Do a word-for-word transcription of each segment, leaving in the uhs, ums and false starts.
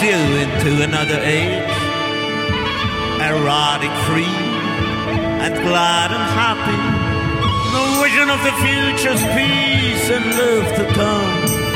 you into another age, erotic, free, and glad and happy. The vision of the future's peace and love to come.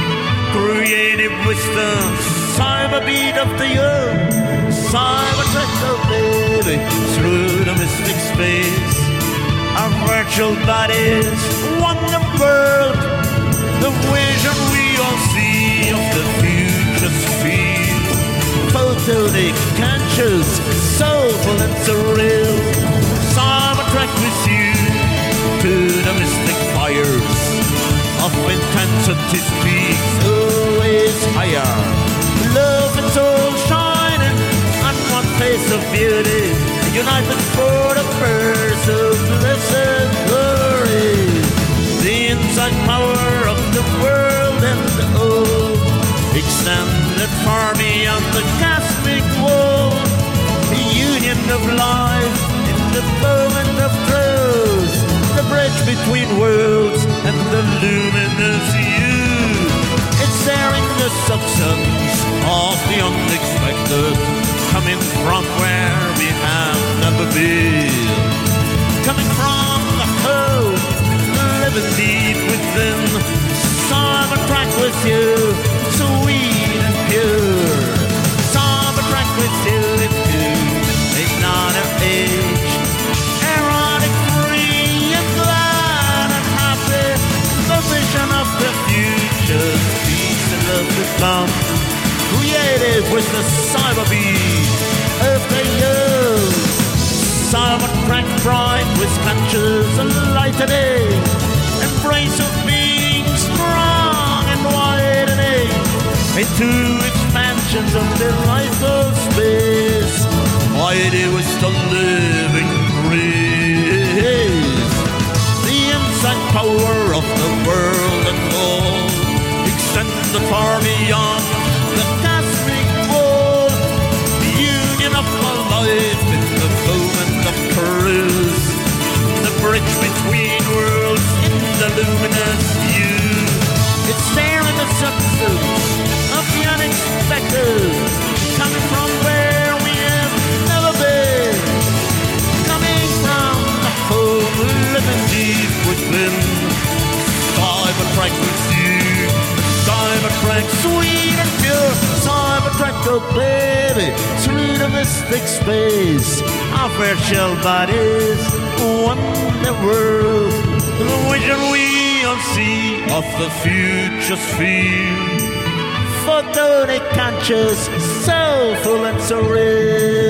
Creative wisdom, cyber beat of the young, cyber techno baby through the mystic space. Our virtual bodies, wonder world, the vision we all see of the future's field. Photonic, conscious, soulful and surreal. Cyber track with you to the mystic fires of intensity speaks always higher. Love and soul shining on one face of beauty, united for the first of blessed glory. The inside power of the world and the old, extended far beyond the cosmic wall. The union of life in the moment of truth, the bridge between worlds and the luminous you. It's there in the substance of the unexpected, coming from where we have never been, coming from the hope, living deep within. Cyber track with you, sweet and pure. Cyber track with you into another age, erotic, free and glad and happy. The vision of the future, peace and love to come. Creative with the cyber beat of the youth. Cyber track bright with conscious enlightening. Embrace of being strong and widening into expansions of the life of space. Mighty with the living grace. The inside power of the world and all, extended far beyond the cosmic wall. The union of our life in the moment of cruise, the bridge between worlds in the luminous view. It's there in the substance of the unexpected, coming from where we have never been, coming from the home living deep within. Cybertrack with you, Cybertrack sweet and pure. Cybertrack, oh baby, through the mystic space. Our virtual bodies, wonder world, the vision we all see of the future's field. Photonic, conscious, soulful and surreal.